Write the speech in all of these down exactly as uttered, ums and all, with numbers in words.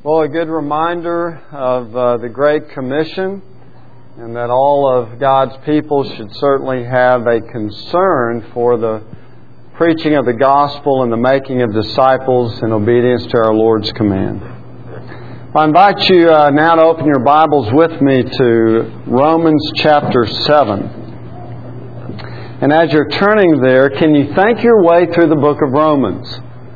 Well, a good reminder of uh, the Great Commission, and that all of God's people should certainly have a concern for the preaching of the gospel and the making of disciples in obedience to our Lord's command. I invite you uh, now to open your Bibles with me to Romans chapter seven. And as you're turning there, can you think your way through the book of Romans?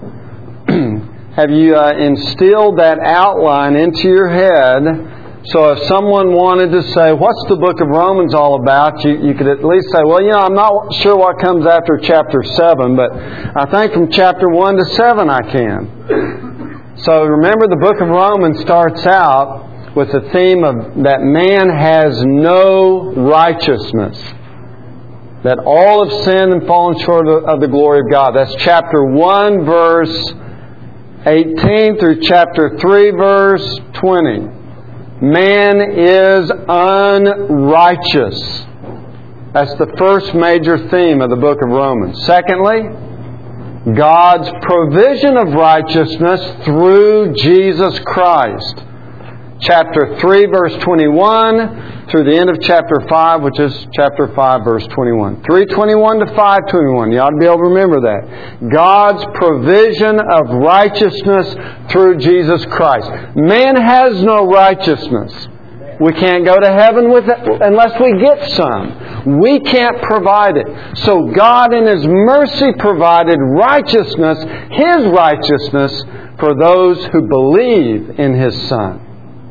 Have you uh, instilled that outline into your head, so if someone wanted to say, what's the book of Romans all about, you, you could at least say, well, you know, I'm not sure what comes after chapter seven, but I think from chapter one to seven I can. So remember, the book of Romans starts out with the theme of that man has no righteousness, that all have sinned and fallen short of the glory of God. That's chapter one, verse eighteen through chapter three, verse twenty. Man is unrighteous. That's the first major theme of the book of Romans. Secondly, God's provision of righteousness through Jesus Christ. Chapter three, verse twenty-one, through the end of chapter five, which is chapter five, verse twenty-one. three twenty-one to five twenty-one. You ought to be able to remember that. God's provision of righteousness through Jesus Christ. Man has no righteousness. We can't go to heaven with it unless we get some. We can't provide it. So God in His mercy provided righteousness, His righteousness, for those who believe in His Son.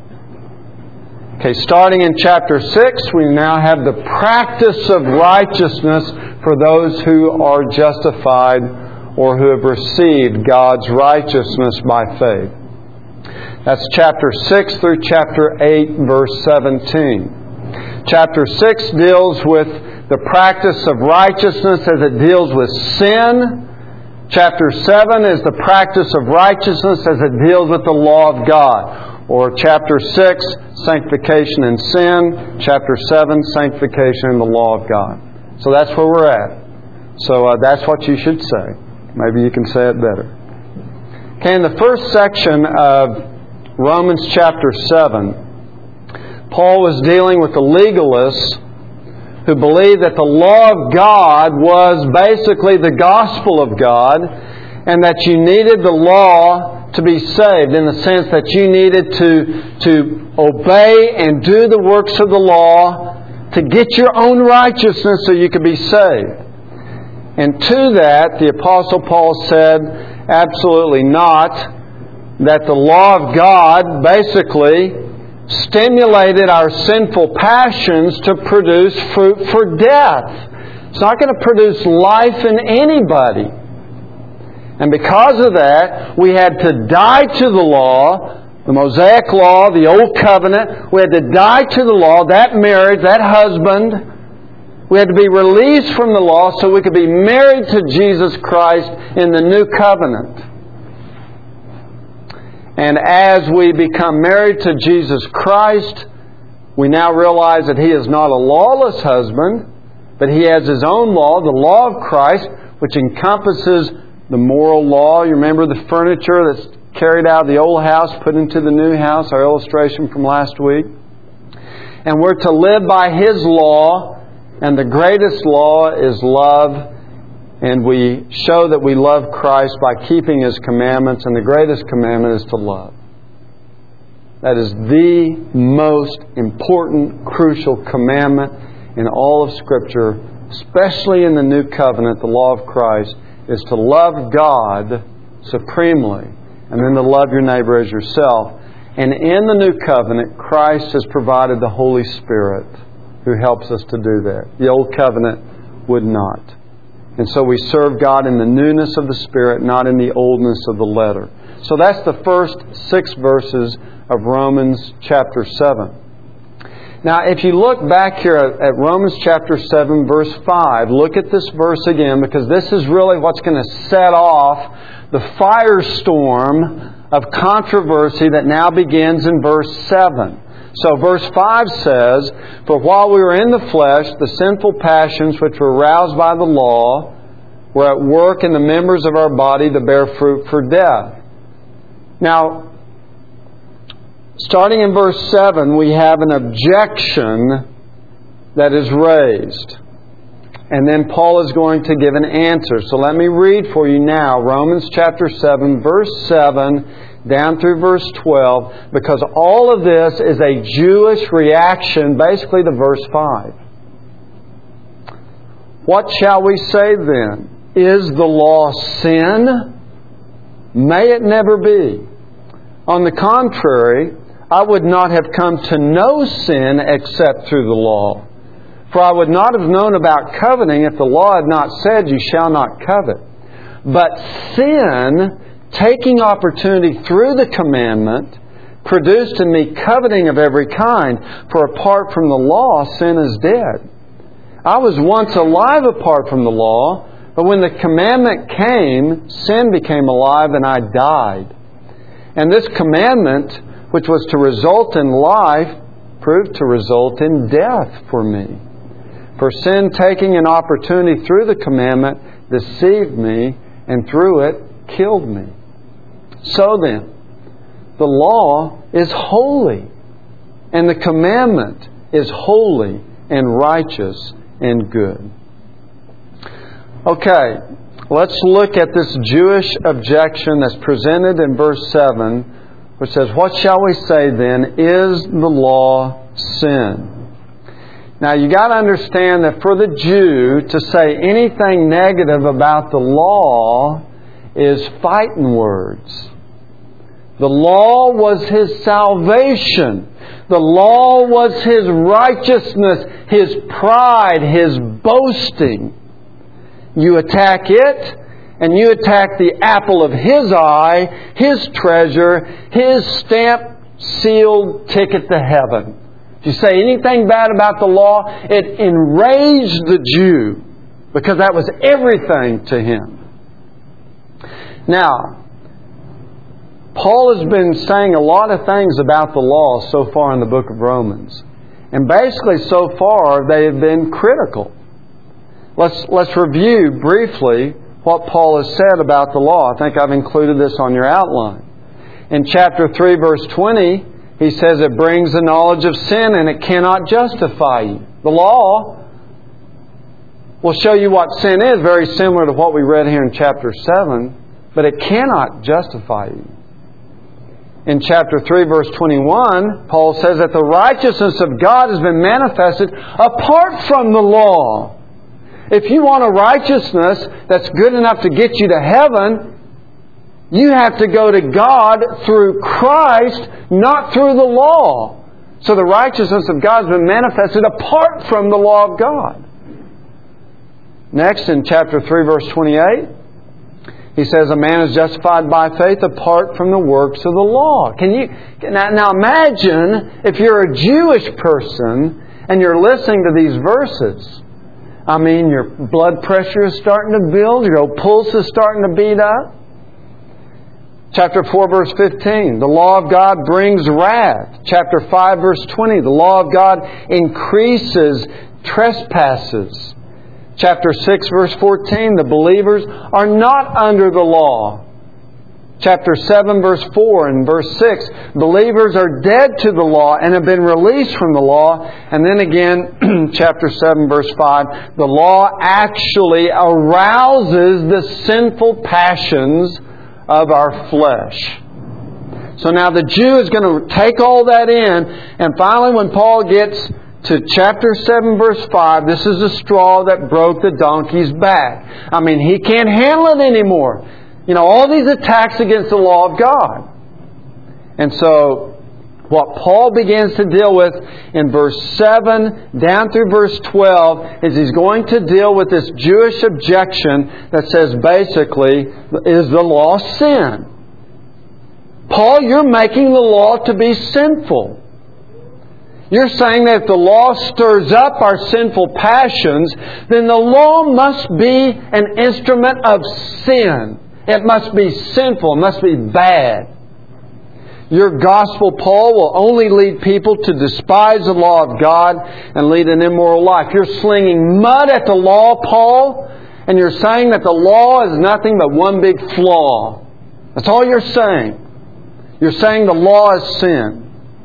Okay, starting in chapter six, we now have the practice of righteousness for those who are justified or who have received God's righteousness by faith. That's chapter six through chapter eight, verse seventeen. Chapter six deals with the practice of righteousness as it deals with sin. Chapter seven is the practice of righteousness as it deals with the law of God. Or chapter six, sanctification and sin. Chapter seven, sanctification and the law of God. So that's where we're at. So uh, that's what you should say. Maybe you can say it better. Okay, in the first section of Romans chapter seven, Paul was dealing with the legalists who believed that the law of God was basically the gospel of God, and that you needed the law to be saved, in the sense that you needed to, to obey and do the works of the law to get your own righteousness so you could be saved. And to that, the Apostle Paul said, absolutely not, that the law of God basically stimulated our sinful passions to produce fruit for death. It's not going to produce life in anybody. And because of that, we had to die to the law, the Mosaic law, the Old Covenant. We had to die to the law, that marriage, that husband. We had to be released from the law so we could be married to Jesus Christ in the New Covenant. And as we become married to Jesus Christ, we now realize that He is not a lawless husband, but He has His own law, the law of Christ, which encompasses the moral law. You remember the furniture that's carried out of the old house, put into the new house, our illustration from last week. And we're to live by His law, and the greatest law is love. And we show that we love Christ by keeping His commandments, and the greatest commandment is to love. That is the most important, crucial commandment in all of Scripture, especially in the New Covenant, the law of Christ, is to love God supremely, and then to love your neighbor as yourself. And in the New Covenant, Christ has provided the Holy Spirit who helps us to do that. The Old Covenant would not. And so we serve God in the newness of the Spirit, not in the oldness of the letter. So that's the first six verses of Romans chapter seven. Now, if you look back here at Romans chapter seven, verse five, look at this verse again, because this is really what's going to set off the firestorm of controversy that now begins in verse seven. So verse five says, "For while we were in the flesh, the sinful passions which were aroused by the law were at work in the members of our body to bear fruit for death." Now, Starting in verse seven, we have an objection that is raised. And then Paul is going to give an answer. So let me read for you now Romans chapter seven, verse seven, down through verse twelve, because all of this is a Jewish reaction basically to verse five. What shall we say then? Is the law sin? May it never be. On the contrary, I would not have come to know sin except through the law. For I would not have known about coveting if the law had not said, you shall not covet. But sin, taking opportunity through the commandment, produced in me coveting of every kind. For apart from the law, sin is dead. I was once alive apart from the law, but when the commandment came, sin became alive and I died. And this commandment, which was to result in life, proved to result in death for me. For sin, taking an opportunity through the commandment, deceived me, and through it killed me. So then, the law is holy, and the commandment is holy and righteous and good. Okay, let's look at this Jewish objection that's presented in verse seven, which says, what shall we say then? Is the law sin? Now, you got to understand that for the Jew to say anything negative about the law is fighting words. The law was his salvation. The law was his righteousness, his pride, his boasting. You attack it, and you attack the apple of his eye, his treasure, his stamped, sealed ticket to heaven. If you say anything bad about the law, it enraged the Jew, because that was everything to him. Now, Paul has been saying a lot of things about the law so far in the book of Romans. And basically, so far, they have been critical. Let's, let's review briefly what Paul has said about the law. I think I've included this on your outline. In chapter three, verse twenty, he says it brings the knowledge of sin and it cannot justify you. The law will show you what sin is, very similar to what we read here in chapter seven, but it cannot justify you. In chapter three, verse twenty-one, Paul says that the righteousness of God has been manifested apart from the law. If you want a righteousness that's good enough to get you to heaven, you have to go to God through Christ, not through the law. So the righteousness of God has been manifested apart from the law of God. Next, in chapter three, verse twenty-eight, he says a man is justified by faith apart from the works of the law. Can you now, now imagine if you're a Jewish person and you're listening to these verses. I mean, your blood pressure is starting to build, your pulse is starting to beat up. Chapter four, verse fifteen, the law of God brings wrath. Chapter five, verse twenty, the law of God increases trespasses. Chapter six, verse fourteen, the believers are not under the law. Chapter seven, verse four and verse six, believers are dead to the law and have been released from the law. And then again, chapter seven, verse five, the law actually arouses the sinful passions of our flesh. So now the Jew is going to take all that in, and finally when Paul gets to chapter seven, verse five, this is the straw that broke the donkey's back. I mean, he can't handle it anymore. You know, all these attacks against the law of God. And so, what Paul begins to deal with in verse seven down through verse twelve is he's going to deal with this Jewish objection that says basically, is the law sin? Paul, you're making the law to be sinful. You're saying that if the law stirs up our sinful passions, then the law must be an instrument of sin. It must be sinful. It must be bad. Your gospel, Paul, will only lead people to despise the law of God and lead an immoral life. You're slinging mud at the law, Paul, and you're saying that the law is nothing but one big flaw. That's all you're saying. You're saying the law is sin.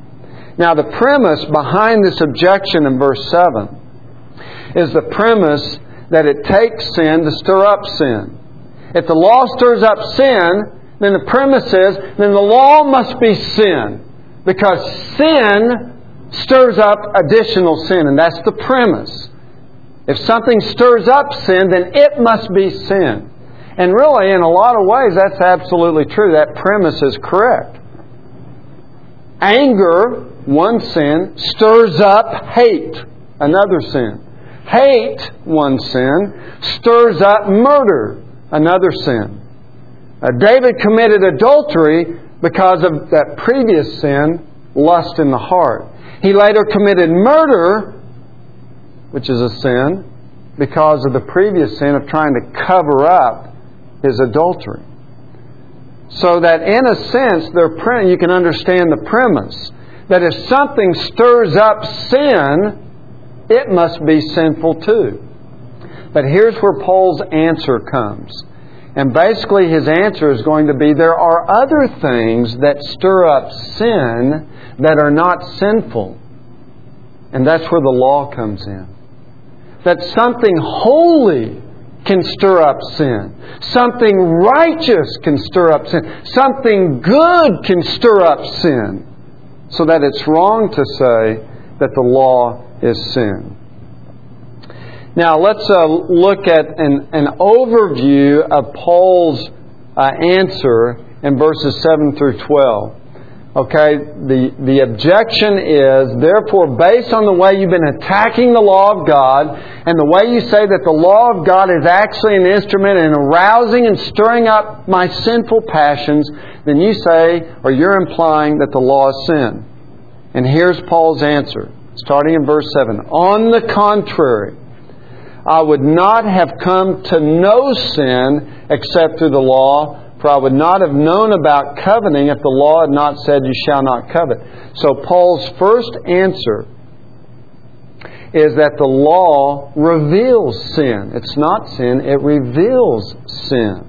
Now, the premise behind this objection in verse seven is the premise that it takes sin to stir up sin. If the law stirs up sin, then the premise is, then the law must be sin. Because sin stirs up additional sin, and that's the premise. If something stirs up sin, then it must be sin. And really, in a lot of ways, that's absolutely true. That premise is correct. Anger, one sin, stirs up hate, another sin. Hate, one sin, stirs up murder, another sin. Uh, David committed adultery because of that previous sin, lust in the heart. He later committed murder, which is a sin, because of the previous sin of trying to cover up his adultery. So that in a sense, they're, you can understand the premise that if something stirs up sin, it must be sinful too. But here's where Paul's answer comes. And basically his answer is going to be there are other things that stir up sin that are not sinful. And that's where the law comes in. That something holy can stir up sin. Something righteous can stir up sin. Something good can stir up sin. So that it's wrong to say that the law is sin. Now let's uh, look at an, an overview of Paul's uh, answer in verses seven through twelve. Okay, the, the objection is, therefore, based on the way you've been attacking the law of God, and the way you say that the law of God is actually an instrument in arousing and stirring up my sinful passions, then you say, or you're implying that the law is sin. And here's Paul's answer, starting in verse seven. On the contrary, I would not have come to know sin except through the law, for I would not have known about coveting if the law had not said, you shall not covet. So Paul's first answer is that the law reveals sin. It's not sin, it reveals sin.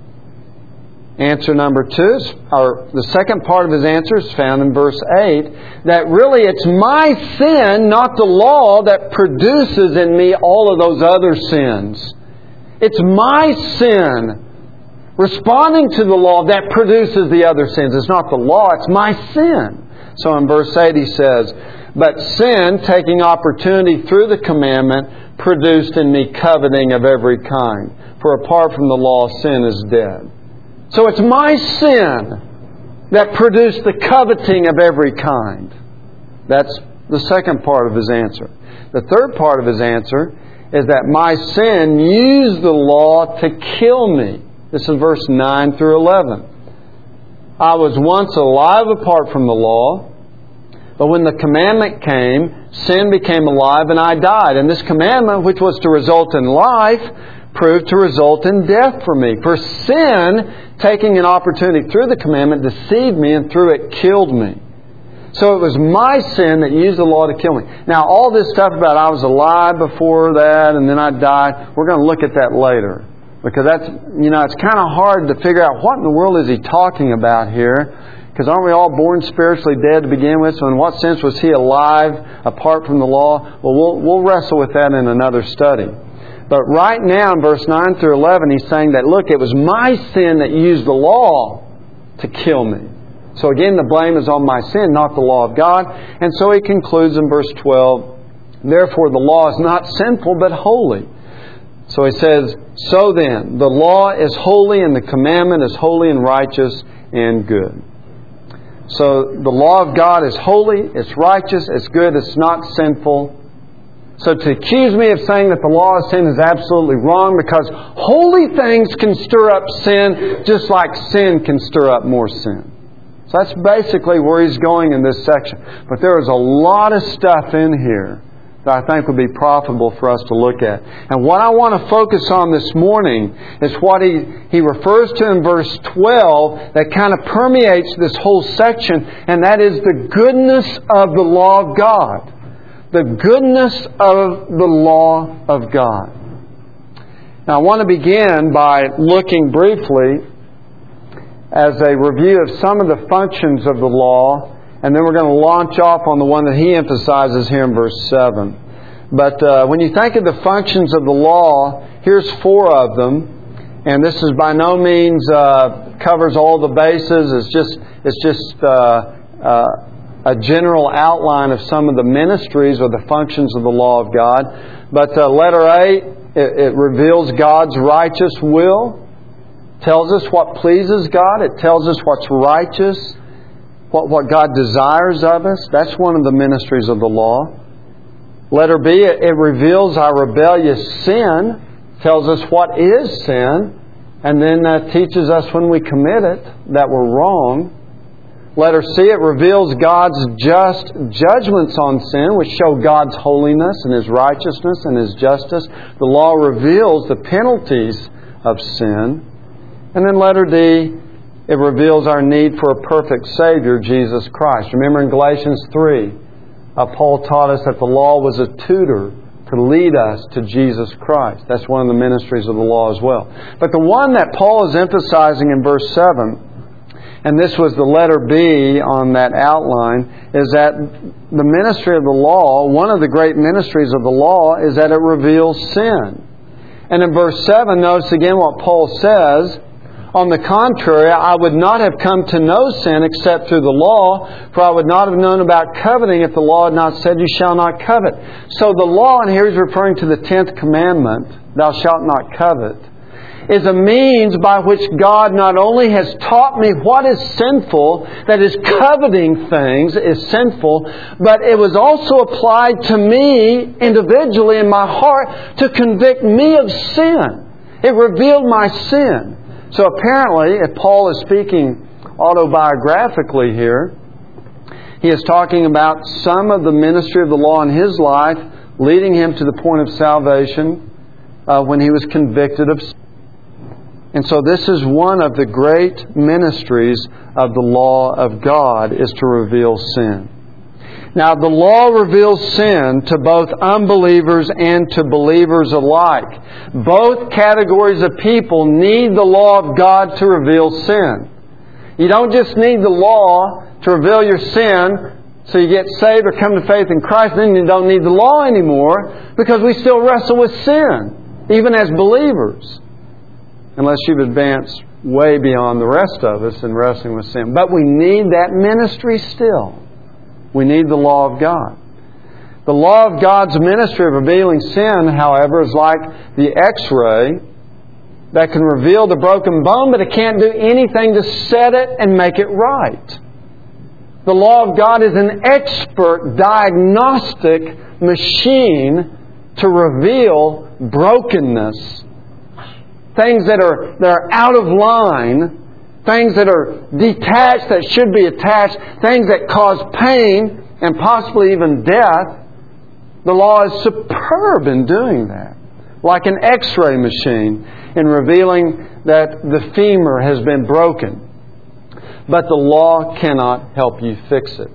Answer number two, or the second part of his answer is found in verse eight, that really it's my sin, not the law, that produces in me all of those other sins. It's my sin, responding to the law, that produces the other sins. It's not the law, it's my sin. So in verse eight he says, but sin, taking opportunity through the commandment, produced in me coveting of every kind. For apart from the law, sin is dead. So it's my sin that produced the coveting of every kind. That's the second part of his answer. The third part of his answer is that my sin used the law to kill me. This is verse nine through eleven. I was once alive apart from the law, but when the commandment came, sin became alive and I died. And this commandment, which was to result in life, proved to result in death for me. For sin, taking an opportunity through the commandment, deceived me, and through it killed me. So it was my sin that used the law to kill me. Now, all this stuff about I was alive before that and then I died, we're going to look at that later. Because that's, you know, it's kind of hard to figure out what in the world is he talking about here. Because aren't we all born spiritually dead to begin with? So in what sense was he alive apart from the law? Well, we'll, we'll wrestle with that in another study. But right now in verse nine through eleven, he's saying that, look, it was my sin that used the law to kill me. So again, the blame is on my sin, not the law of God. And so he concludes in verse twelve, therefore the law is not sinful but holy. So he says, so then, the law is holy and the commandment is holy and righteous and good. So the law of God is holy, it's righteous, it's good, it's not sinful. So to accuse me of saying that the law is sin is absolutely wrong, because holy things can stir up sin just like sin can stir up more sin. So that's basically where he's going in this section. But there is a lot of stuff in here that I think would be profitable for us to look at. And what I want to focus on this morning is what he, he refers to in verse twelve that kind of permeates this whole section, and that is the goodness of the law of God. The goodness of the law of God. Now I want to begin by looking briefly as a review of some of the functions of the law And then we're going to launch off on the one that he emphasizes here in verse seven. But uh, when you think of the functions of the law, here's four of them. And this is by no means uh, covers all the bases. It's just it's just uh, uh, a general outline of some of the ministries or the functions of the law of God. But uh, letter A, it, it reveals God's righteous will. Tells us what pleases God. It tells us what's righteous, what, what God desires of us. That's one of the ministries of the law. Letter B, it, it reveals our rebellious sin. Tells us what is sin, and then uh, teaches us when we commit it that we're wrong. Letter C, it reveals God's just judgments on sin, which show God's holiness and His righteousness and His justice. The law reveals the penalties of sin. And then letter D, it reveals our need for a perfect Savior, Jesus Christ. Remember in Galatians three, uh, Paul taught us that the law was a tutor to lead us to Jesus Christ. That's one of the ministries of the law as well. But the one that Paul is emphasizing in verse seven, and this was the letter B on that outline, is that the ministry of the law, one of the great ministries of the law, is that it reveals sin. And in verse seven, notice again what Paul says, on the contrary, I would not have come to know sin except through the law, for I would not have known about coveting if the law had not said, you shall not covet. So the law, and here he's referring to the tenth commandment, thou shalt not covet, is a means by which God not only has taught me what is sinful, that is, coveting things is sinful, but it was also applied to me individually in my heart to convict me of sin. It revealed my sin. So apparently, if Paul is speaking autobiographically here, he is talking about some of the ministry of the law in his life, leading him to the point of salvation uh, when he was convicted of sin. And so this is one of the great ministries of the law of God, is to reveal sin. Now, the law reveals sin to both unbelievers and to believers alike. Both categories of people need the law of God to reveal sin. You don't just need the law to reveal your sin so you get saved or come to faith in Christ, then you don't need the law anymore, because we still wrestle with sin, even as believers, unless you've advanced way beyond the rest of us in wrestling with sin. But we need that ministry still. We need the law of God. The law of God's ministry of revealing sin, however, is like the X-ray that can reveal the broken bone, but it can't do anything to set it and make it right. The law of God is an expert diagnostic machine to reveal brokenness, things that are, that are out of line, things that are detached that should be attached, things that cause pain and possibly even death. The law is superb in doing that. Like an X-ray machine in revealing that the femur has been broken. But the law cannot help you fix it.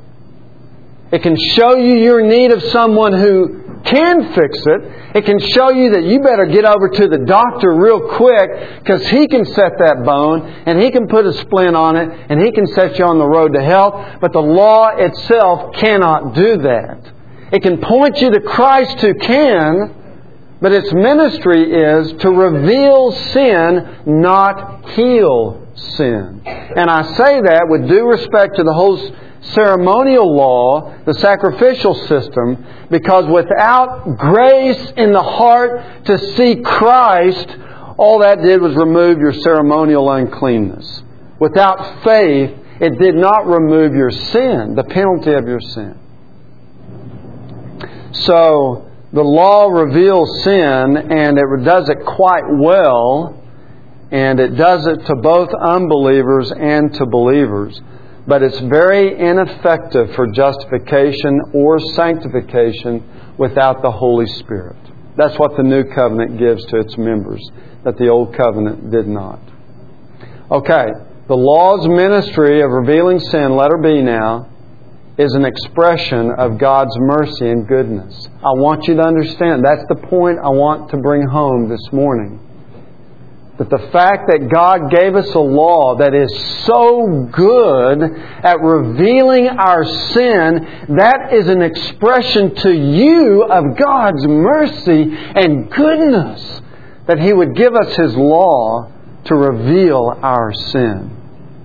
It can show you your need of someone who can fix it. It can show you that you better get over to the doctor real quick, because he can set that bone and he can put a splint on it and he can set you on the road to health. But the law itself cannot do that. It can point you to Christ who can, but its ministry is to reveal sin, not heal sin. And I say that with due respect to the whole ceremonial law, the sacrificial system, because without grace in the heart to see Christ, all that did was remove your ceremonial uncleanness. Without faith, it did not remove your sin, the penalty of your sin. So, the law reveals sin, and it does it quite well, and it does it to both unbelievers and to believers. But it's very ineffective for justification or sanctification without the Holy Spirit. That's what the New Covenant gives to its members, that the Old Covenant did not. Okay, the law's ministry of revealing sin, letter B now, is an expression of God's mercy and goodness. I want you to understand, that's the point I want to bring home this morning. That the fact that God gave us a law that is so good at revealing our sin, that is an expression to you of God's mercy and goodness. That He would give us His law to reveal our sin.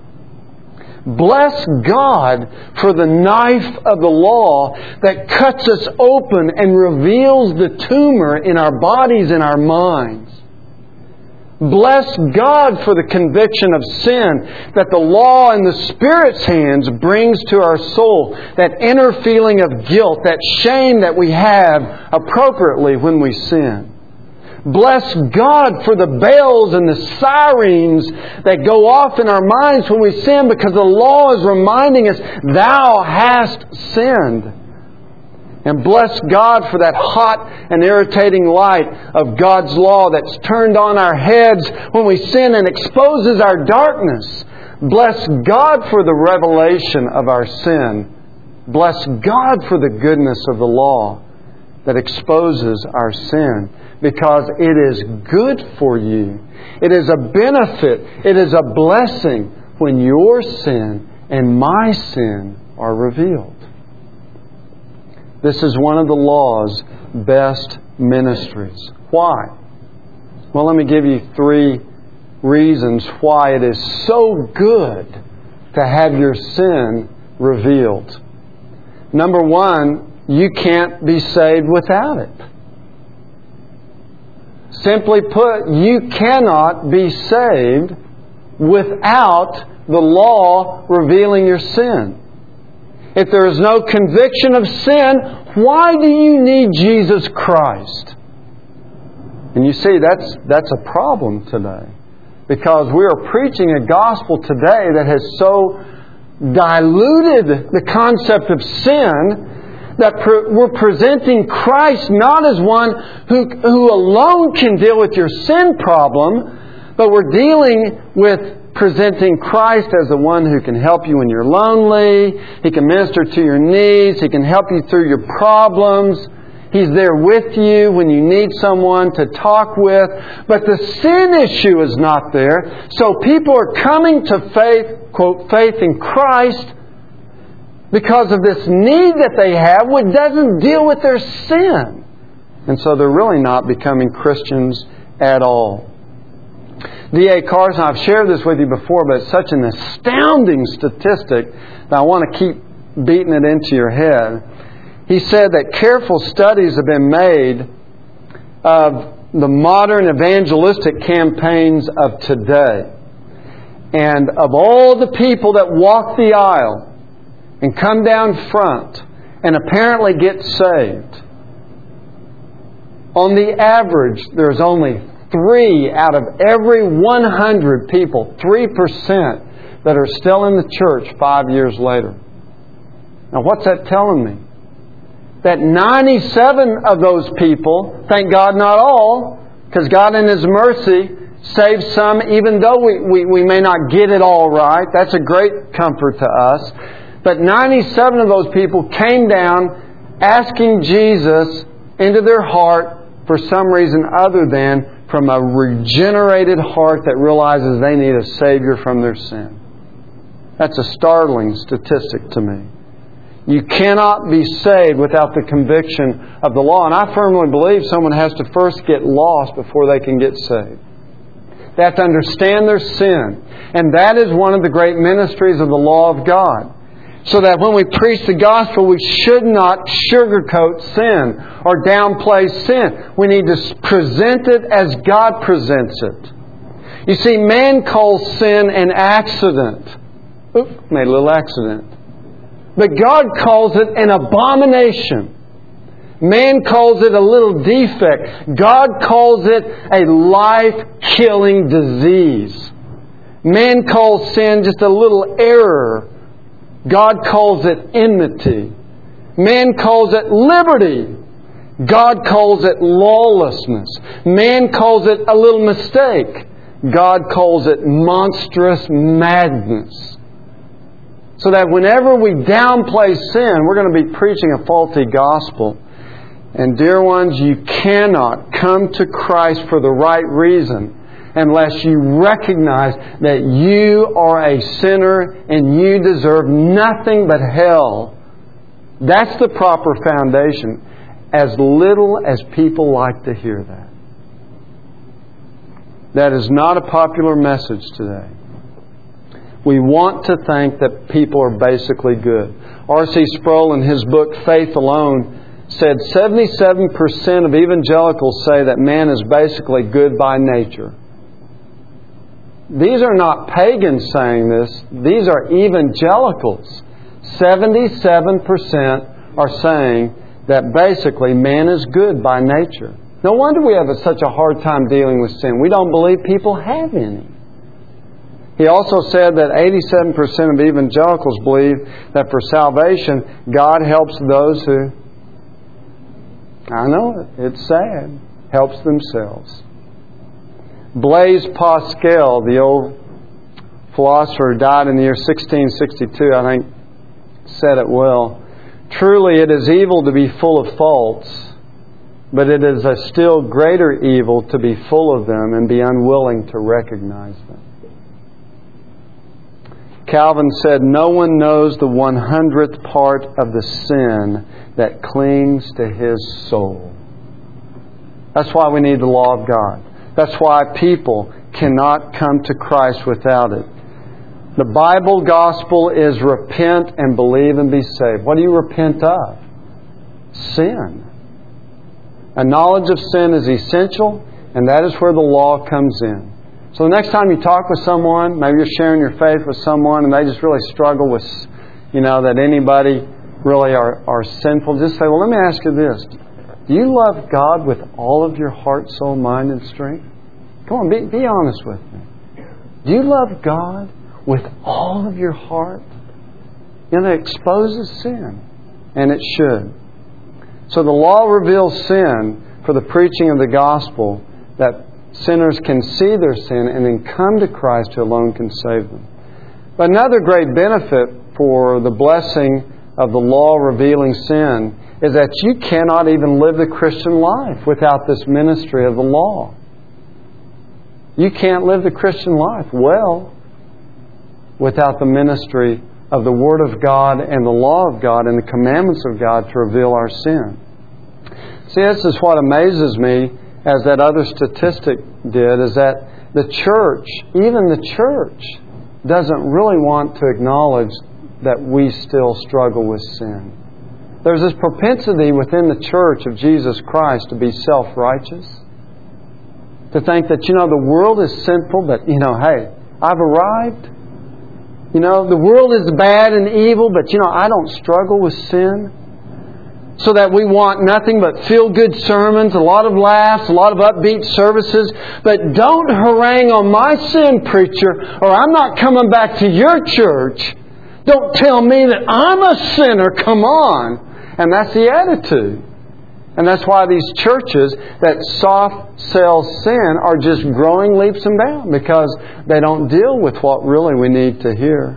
Bless God for the knife of the law that cuts us open and reveals the tumor in our bodies and our minds. Bless God for the conviction of sin that the law in the Spirit's hands brings to our soul. That inner feeling of guilt, that shame that we have appropriately when we sin. Bless God for the bells and the sirens that go off in our minds when we sin, because the law is reminding us, Thou hast sinned. And bless God for that hot and irritating light of God's law that's turned on our heads when we sin and exposes our darkness. Bless God for the revelation of our sin. Bless God for the goodness of the law that exposes our sin, because it is good for you. It is a benefit. It is a blessing when your sin and my sin are revealed. This is one of the law's best ministries. Why? Well, let me give you three reasons why it is so good to have your sin revealed. Number one, you can't be saved without it. Simply put, you cannot be saved without the law revealing your sin. If there is no conviction of sin, why do you need Jesus Christ? And you see, that's that's a problem today. Because we are preaching a gospel today that has so diluted the concept of sin that pre- we're presenting Christ not as one who, who alone can deal with your sin problem, but we're dealing with presenting Christ as the one who can help you when you're lonely. He can minister to your needs. He can help you through your problems. He's there with you when you need someone to talk with. But the sin issue is not there. So people are coming to faith, quote, faith in Christ because of this need that they have which doesn't deal with their sin. And so they're really not becoming Christians at all. D A Carson, I've shared this with you before, but it's such an astounding statistic that I want to keep beating it into your head. He said that careful studies have been made of the modern evangelistic campaigns of today. And of all the people that walk the aisle and come down front and apparently get saved, on the average, there's only three out of every one hundred people, three percent, that are still in the church five years later. Now, what's that telling me? That ninety-seven of those people, thank God not all, because God in His mercy saves some even though we, we, we may not get it all right. That's a great comfort to us. But ninety-seven of those people came down asking Jesus into their heart for some reason other than from a regenerated heart that realizes they need a Savior from their sin. That's a startling statistic to me. You cannot be saved without the conviction of the law. And I firmly believe someone has to first get lost before they can get saved. They have to understand their sin. And that is one of the great ministries of the law of God. So that when we preach the gospel, we should not sugarcoat sin or downplay sin. We need to present it as God presents it. You see, man calls sin an accident. Oops, made a little accident. But God calls it an abomination. Man calls it a little defect. God calls it a life-killing disease. Man calls sin just a little error. God calls it enmity. Man calls it liberty. God calls it lawlessness. Man calls it a little mistake. God calls it monstrous madness. So that whenever we downplay sin, we're going to be preaching a faulty gospel. And dear ones, you cannot come to Christ for the right reason unless you recognize that you are a sinner and you deserve nothing but hell. That's the proper foundation, as little as people like to hear that. That is not a popular message today. We want to think that people are basically good. R C Sproul, in his book Faith Alone, said seventy-seven percent of evangelicals say that man is basically good by nature. These are not pagans saying this. These are evangelicals. seventy-seven percent are saying that basically man is good by nature. No wonder we have such a hard time dealing with sin. We don't believe people have any. He also said that eighty-seven percent of evangelicals believe that for salvation, God helps those who, I know it, it's sad, helps themselves. Blaise Pascal, the old philosopher who died in the year sixteen sixty-two, I think, said it well. Truly, it is evil to be full of faults, but it is a still greater evil to be full of them and be unwilling to recognize them. Calvin said, no one knows the one hundredth part of the sin that clings to his soul. That's why we need the law of God. That's why people cannot come to Christ without it. The Bible gospel is repent and believe and be saved. What do you repent of? Sin. A knowledge of sin is essential, and that is where the law comes in. So the next time you talk with someone, maybe you're sharing your faith with someone and they just really struggle with, you know, that anybody really are, are sinful, just say, well, let me ask you this. Do you love God with all of your heart, soul, mind, and strength? Come on, be, be honest with me. Do you love God with all of your heart? You know, it exposes sin, and it should. So the law reveals sin for the preaching of the gospel, that sinners can see their sin and then come to Christ who alone can save them. But another great benefit for the blessing of the law revealing sin is that you cannot even live the Christian life without this ministry of the law. You can't live the Christian life well without the ministry of the Word of God and the law of God and the commandments of God to reveal our sin. See, this is what amazes me, as that other statistic did, is that the church, even the church, doesn't really want to acknowledge that we still struggle with sin. There's this propensity within the church of Jesus Christ to be self-righteous. To think that, you know, the world is sinful, but, you know, hey, I've arrived. You know, the world is bad and evil, but, you know, I don't struggle with sin. So that we want nothing but feel-good sermons, a lot of laughs, a lot of upbeat services. But don't harangue on my sin, preacher, or I'm not coming back to your church. Don't tell me that I'm a sinner. Come on. And that's the attitude. And that's why these churches that soft sell sin are just growing leaps and bounds, because they don't deal with what really we need to hear.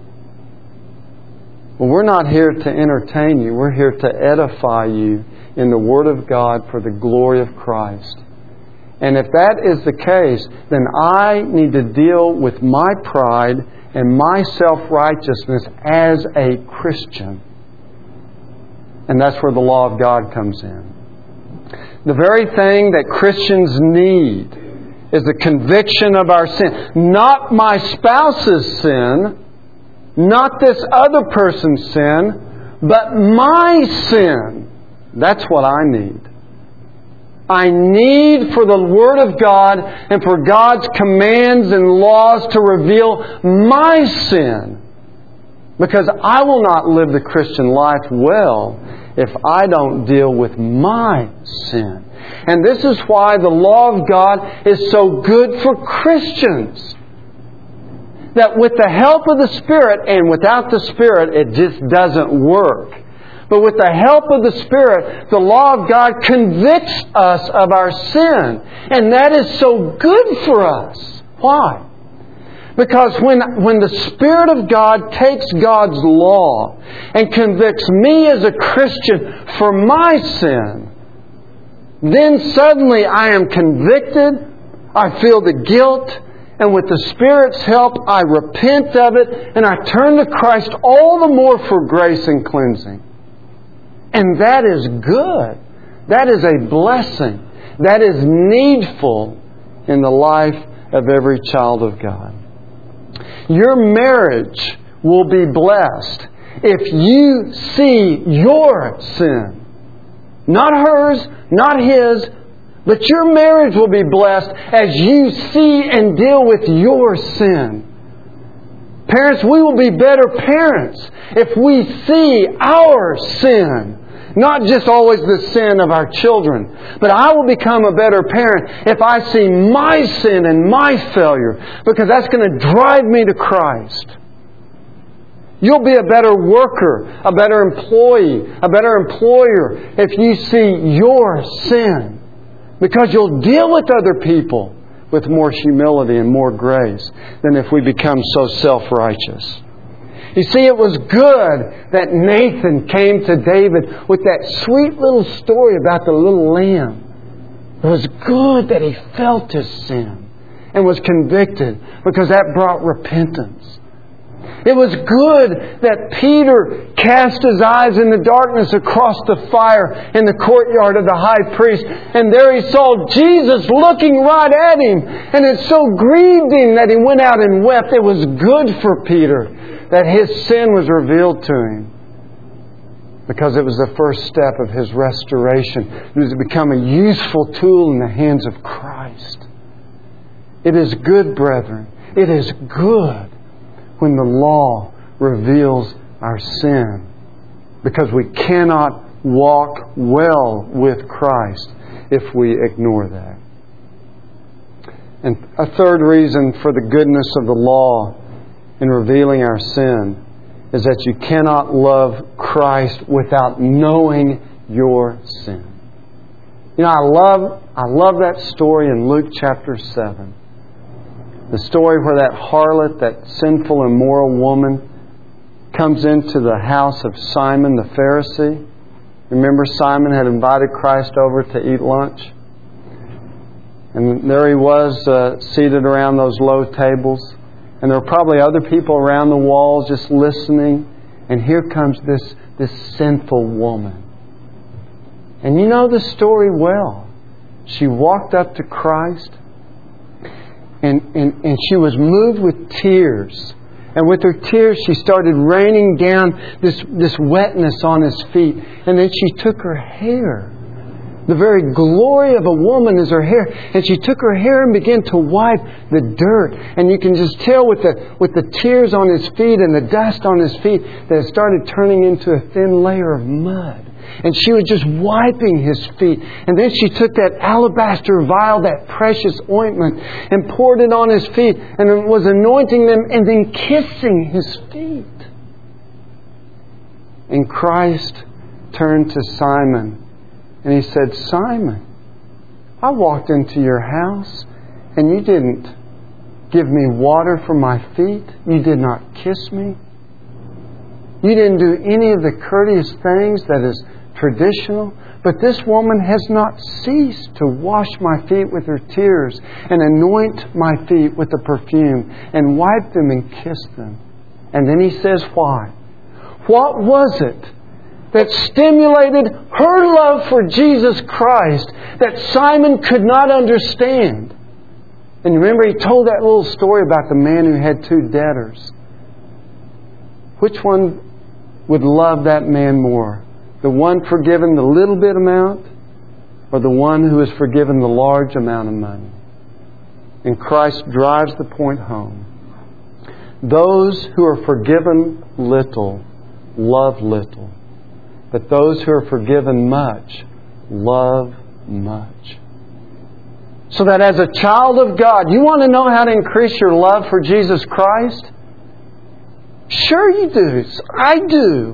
Well, we're not here to entertain you. We're here to edify you in the Word of God for the glory of Christ. And if that is the case, then I need to deal with my pride and my self-righteousness as a Christian. And that's where the law of God comes in. The very thing that Christians need is the conviction of our sin. Not my spouse's sin, not this other person's sin, but my sin. That's what I need. I need for the Word of God and for God's commands and laws to reveal my sin. Because I will not live the Christian life well if I don't deal with my sin. And this is why the law of God is so good for Christians. That with the help of the Spirit, and without the Spirit, it just doesn't work. But with the help of the Spirit, the law of God convicts us of our sin. And that is so good for us. Why? Because when, when the Spirit of God takes God's law and convicts me as a Christian for my sin, then suddenly I am convicted I feel the guilt, and with the Spirit's help, I repent of it, and I turn to Christ all the more for grace and cleansing. And that is good. That is a blessing. That is needful in the life of every child of God. Your marriage will be blessed if you see your sin. Not hers, not his, but your marriage will be blessed as you see and deal with your sin. Parents, we will be better parents if we see our sin. Not just always the sin of our children. But I will become a better parent if I see my sin and my failure. Because that's going to drive me to Christ. You'll be a better worker, a better employee, a better employer if you see your sin. Because you'll deal with other people with more humility and more grace than if we become so self-righteous. You see, it was good that Nathan came to David with that sweet little story about the little lamb. It was good that he felt his sin and was convicted because that brought repentance. It was good that Peter cast his eyes in the darkness across the fire in the courtyard of the high priest. And there he saw Jesus looking right at him. And it so grieved him that he went out and wept. It was good for Peter that his sin was revealed to him. Because it was the first step of his restoration. It was to become a useful tool in the hands of Christ. It is good, brethren. It is good when the law reveals our sin. Because we cannot walk well with Christ if we ignore that. And a third reason for the goodness of the law in revealing our sin is that you cannot love Christ without knowing your sin. You know, I love I love that story in Luke chapter seven. The story where that harlot, that sinful, immoral woman, comes into the house of Simon the Pharisee. Remember, Simon had invited Christ over to eat lunch. And there he was, uh, seated around those low tables. And there were probably other people around the walls just listening. And here comes this, this sinful woman. And you know the story well. She walked up to Christ. And, and, and she was moved with tears. And with her tears, she started raining down this, this wetness on His feet. And then she took her hair. The very glory of a woman is her hair. And she took her hair and began to wipe the dirt. And you can just tell with the, with the tears on His feet and the dust on His feet that it started turning into a thin layer of mud. And she was just wiping His feet. And then she took that alabaster vial, that precious ointment, and poured it on His feet. And was anointing them and then kissing His feet. And Christ turned to Simon. And He said, Simon, I walked into your house and you didn't give me water for my feet. You did not kiss me. You didn't do any of the courteous things that is traditional. But this woman has not ceased to wash my feet with her tears and anoint my feet with the perfume and wipe them and kiss them. And then He says, why? What was it that stimulated her love for Jesus Christ that Simon could not understand? And remember, he told that little story about the man who had two debtors. Which one would love that man more? The one forgiven the little bit amount, or the one who is forgiven the large amount of money? And Christ drives the point home. Those who are forgiven little love little. But those who are forgiven much, love much. So that as a child of God, you want to know how to increase your love for Jesus Christ? Sure you do. I do.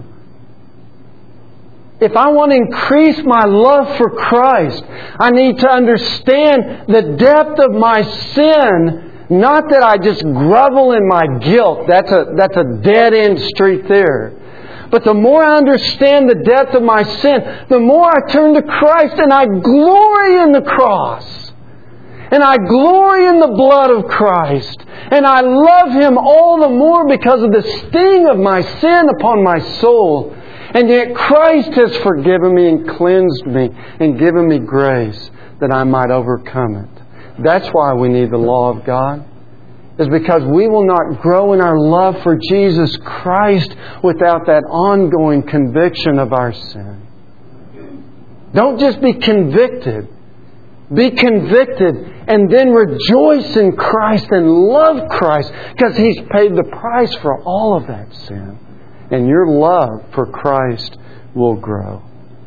If I want to increase my love for Christ, I need to understand the depth of my sin. Not that I just grovel in my guilt. That's a, that's a dead-end street there. But the more I understand the depth of my sin, the more I turn to Christ and I glory in the cross. And I glory in the blood of Christ. And I love Him all the more because of the sting of my sin upon my soul. And yet Christ has forgiven me and cleansed me and given me grace that I might overcome it. That's why we need the law of God. Is because we will not grow in our love for Jesus Christ without that ongoing conviction of our sin. Don't just be convicted. Be convicted and then rejoice in Christ and love Christ because He's paid the price for all of that sin. And your love for Christ will grow.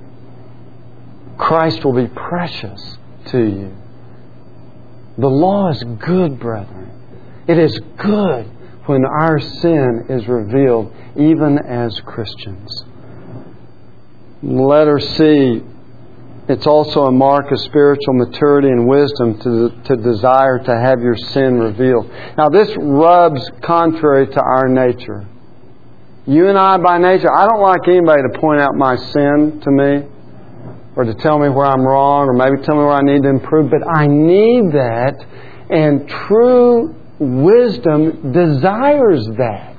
Christ will be precious to you. The law is good, brethren. It is good when our sin is revealed, even as Christians. Letter C, it's also a mark of spiritual maturity and wisdom to, to desire to have your sin revealed. Now this rubs contrary to our nature. You and I, by nature, I don't like anybody to point out my sin to me or to tell me where I'm wrong or maybe tell me where I need to improve. But I need that, and true wisdom desires that.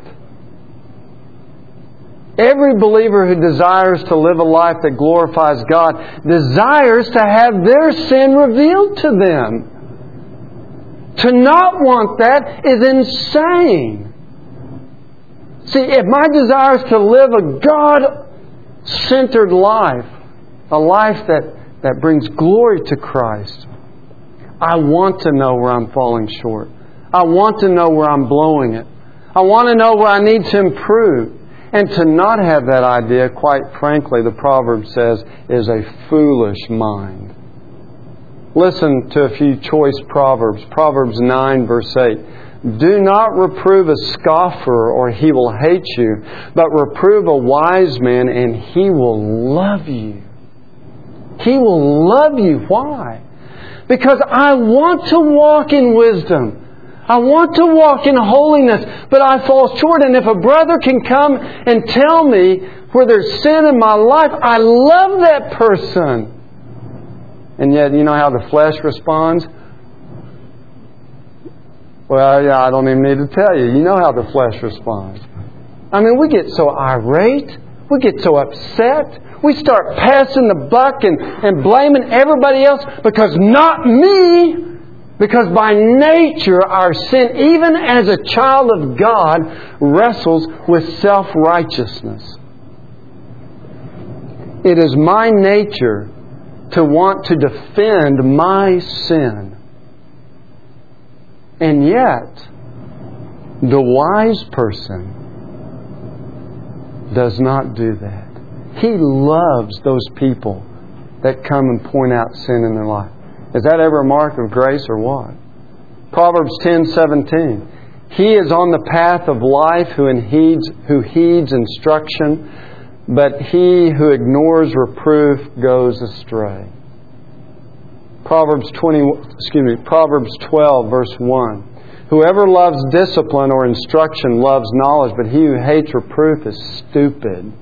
Every believer who desires to live a life that glorifies God desires to have their sin revealed to them. To not want that is insane. See, if my desire is to live a God-centered life, a life that, that brings glory to Christ, I want to know where I'm falling short. I want to know where I'm blowing it. I want to know where I need to improve. And to not have that idea, quite frankly, the proverb says, is a foolish mind. Listen to a few choice proverbs. Proverbs nine, verse eight. Do not reprove a scoffer, or he will hate you, but reprove a wise man, and he will love you. He will love you. Why? Because I want to walk in wisdom. I want to walk in holiness, but I fall short. And if a brother can come and tell me where there's sin in my life, I love that person. And yet, you know how the flesh responds? Well, yeah, I don't even need to tell you. You know how the flesh responds. I mean, we get so irate. We get so upset. We start passing the buck and, and blaming everybody else because not me. Because by nature, our sin, even as a child of God, wrestles with self-righteousness. It is my nature to want to defend my sin. And yet, the wise person does not do that. He loves those people that come and point out sin in their life. Is that ever a mark of grace or what? Proverbs ten seventeen. He is on the path of life who heeds, who heeds instruction, but he who ignores reproof goes astray. Proverbs twenty, excuse me, Proverbs twelve, verse one. Whoever loves discipline or instruction loves knowledge, but he who hates reproof is stupid.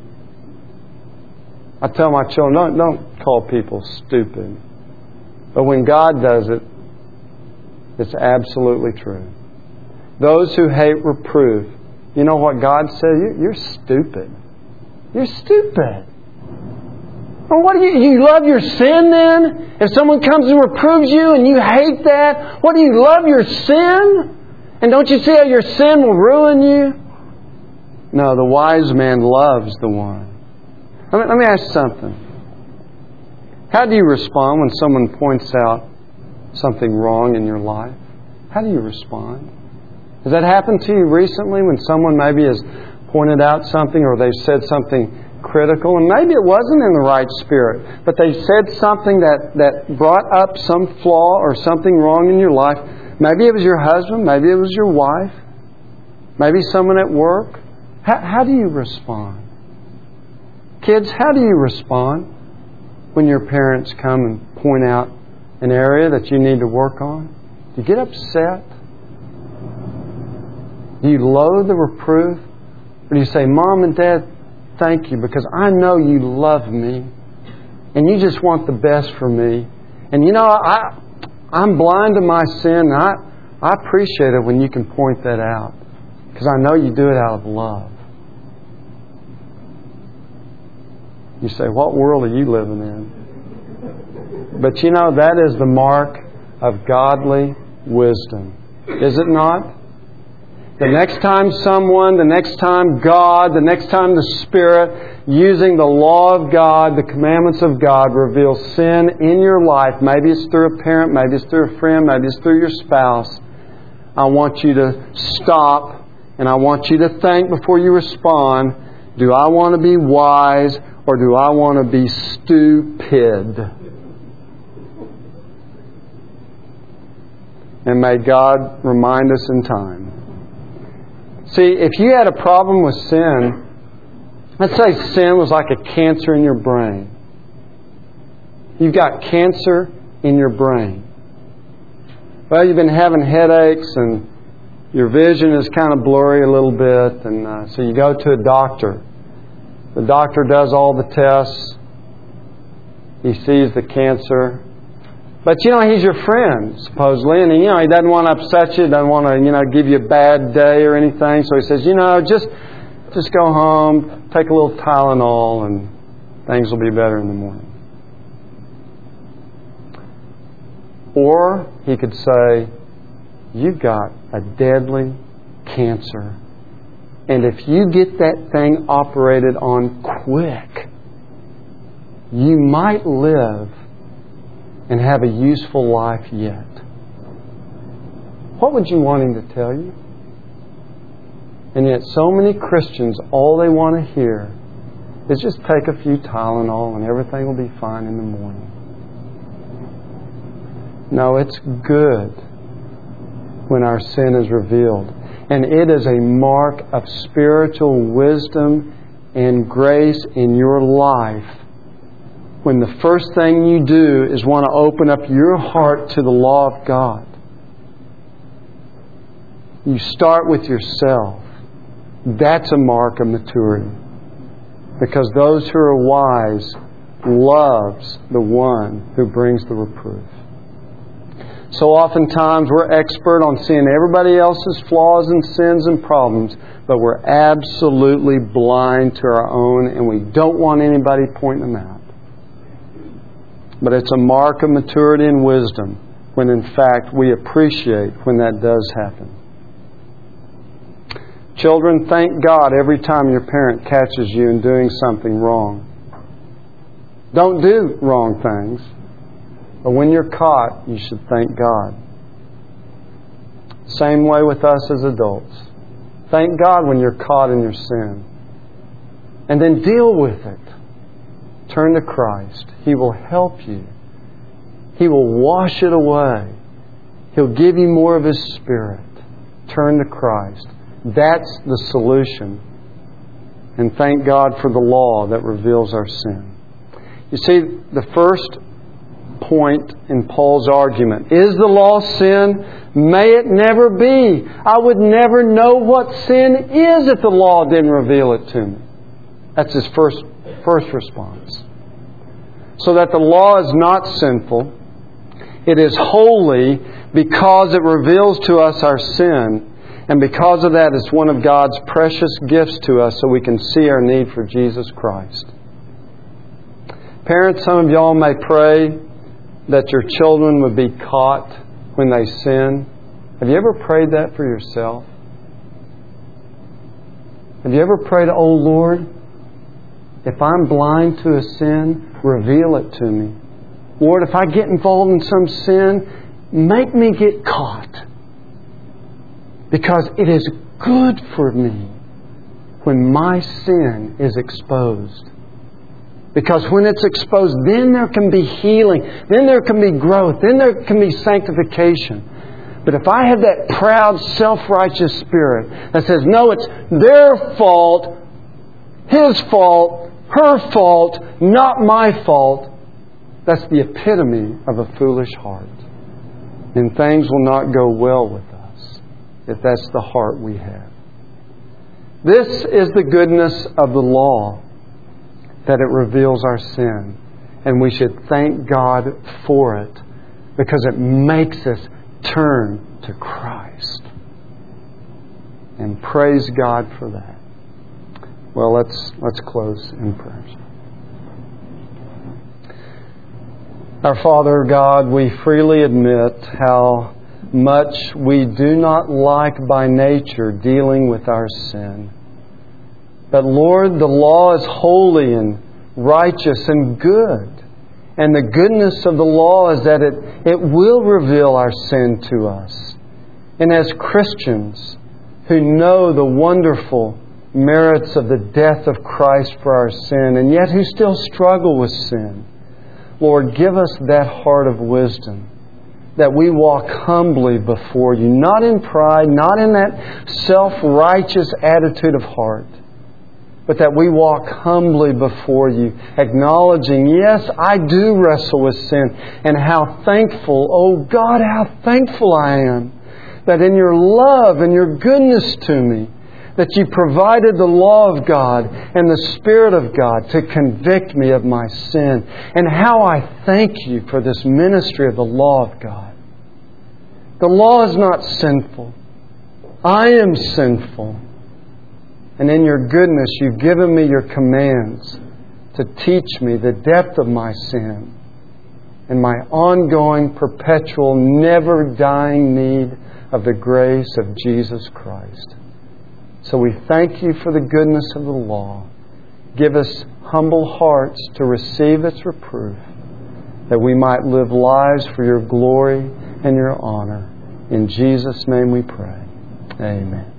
I tell my children, don't, don't call people stupid. But when God does it, it's absolutely true. Those who hate reproof, you know what God said? You're, you're stupid. You're stupid. Well, what do you, you love your sin then? If someone comes and reproves you and you hate that, what do you love your sin? And don't you see how your sin will ruin you? No, the wise man loves the one. Let me, let me ask something. How do you respond when someone points out something wrong in your life? How do you respond? Has that happened to you recently when someone maybe has pointed out something or they've said something critical, and maybe it wasn't in the right spirit, but they said something that, that brought up some flaw or something wrong in your life? Maybe it was your husband, maybe it was your wife, maybe someone at work. How, how do you respond? Kids, how do you respond when your parents come and point out an area that you need to work on? Do you get upset? Do you loathe the reproof? Or do you say, Mom and Dad, thank you, because I know you love me and you just want the best for me. And you know, I I'm blind to my sin. And I, I appreciate it when you can point that out. Because I know you do it out of love. You say, what world are you living in? But you know, that is the mark of godly wisdom. Is it not? The next time someone, the next time God, the next time the Spirit, using the law of God, the commandments of God, reveals sin in your life, maybe it's through a parent, maybe it's through a friend, maybe it's through your spouse, I want you to stop and I want you to think before you respond, do I want to be wise or do I want to be stupid? And may God remind us in time. See, if you had a problem with sin, let's say sin was like a cancer in your brain. You've got cancer in your brain. Well, you've been having headaches and your vision is kind of blurry a little bit. And uh, so you go to a doctor. The doctor does all the tests. He sees the cancer. But, you know, he's your friend, supposedly. And, you know, he doesn't want to upset you. Doesn't want to, you know, give you a bad day or anything. So he says, you know, just just go home, take a little Tylenol, and things will be better in the morning. Or he could say, you've got a deadly cancer. And if you get that thing operated on quick, you might live and have a useful life yet. What would you want him to tell you? And yet so many Christians, all they want to hear is just take a few Tylenol and everything will be fine in the morning. No, it's good when our sin is revealed. And it is a mark of spiritual wisdom and grace in your life when the first thing you do is want to open up your heart to the law of God. You start with yourself. That's a mark of maturity. Because those who are wise loves the one who brings the reproof. So oftentimes we're expert on seeing everybody else's flaws and sins and problems, but we're absolutely blind to our own and we don't want anybody pointing them out. But it's a mark of maturity and wisdom when in fact we appreciate when that does happen. Children, thank God every time your parent catches you in doing something wrong. Don't do wrong things. But when you're caught, you should thank God. Same way with us as adults. Thank God when you're caught in your sin. And then deal with it. Turn to Christ. He will help you. He will wash it away. He'll give you more of His Spirit. Turn to Christ. That's the solution. And thank God for the law that reveals our sin. You see, the first point in Paul's argument. Is the law sin? May it never be. I would never know what sin is if the law didn't reveal it to me. That's his first, first response. So that the law is not sinful. It is holy because it reveals to us our sin. And because of that, it's one of God's precious gifts to us so we can see our need for Jesus Christ. Parents, some of y'all may pray that your children would be caught when they sin. Have you ever prayed that for yourself? Have you ever prayed, oh Lord, if I'm blind to a sin, reveal it to me. Lord, if I get involved in some sin, make me get caught. Because it is good for me when my sin is exposed. Because when it's exposed, then there can be healing. Then there can be growth. Then there can be sanctification. But if I have that proud, self-righteous spirit that says, no, it's their fault, his fault, her fault, not my fault, that's the epitome of a foolish heart. And things will not go well with us if that's the heart we have. This is the goodness of the law, that it reveals our sin. And we should thank God for it. because it makes us turn to Christ. And praise God for that. Well, let's let's close in prayer. Our Father God, we freely admit how much we do not like by nature dealing with our sin. But Lord, the law is holy and righteous and good. And the goodness of the law is that it, it will reveal our sin to us. And as Christians who know the wonderful merits of the death of Christ for our sin, and yet who still struggle with sin, Lord, give us that heart of wisdom, that we walk humbly before You, not in pride, not in that self-righteous attitude of heart, but that we walk humbly before You, acknowledging, yes, I do wrestle with sin, and how thankful, oh God, how thankful I am that in Your love and Your goodness to me, that You provided the law of God and the Spirit of God to convict me of my sin. And how I thank You for this ministry of the law of God. The law is not sinful. I am sinful. And in Your goodness, You've given me Your commands to teach me the depth of my sin and my ongoing, perpetual, never-dying need of the grace of Jesus Christ. So we thank You for the goodness of the law. Give us humble hearts to receive its reproof, that we might live lives for Your glory and Your honor. In Jesus' name we pray. Amen.